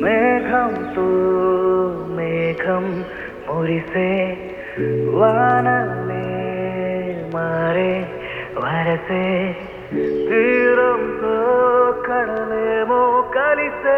మేఘంతో మేఘం మురిసే వానలే మారే వరసే తీరంతో కడలేమో కలిసే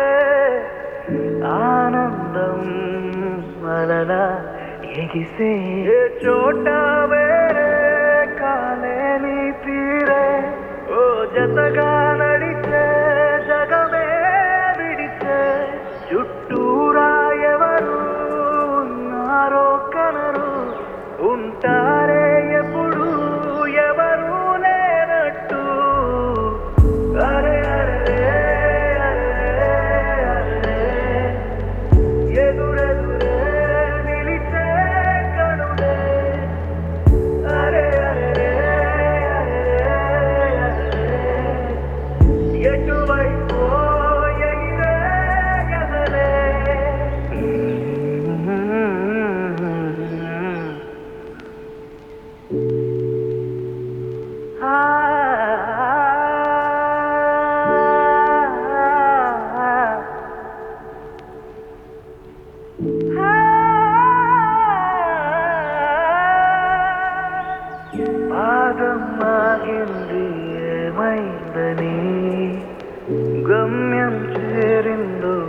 ఆనందం అలలా ఎగిసే ఏ చోట వేరే కాలేని తీరే ఓ జతగా నడిచే జగమే విడిచే చుట్టూరా ఎవరు ఉన్నారో కనరు ఉంటారే ఎప్పుడు ఎవరు లేనట్టు అరే అరే అరే అరే ఎదురెదురే నిలిచే కనులే అరే అరే అరే ఎటువైపు ఎగిరే ఎదలే పాదం ఆగింది ఏమైందని గమ్యం చేరిందో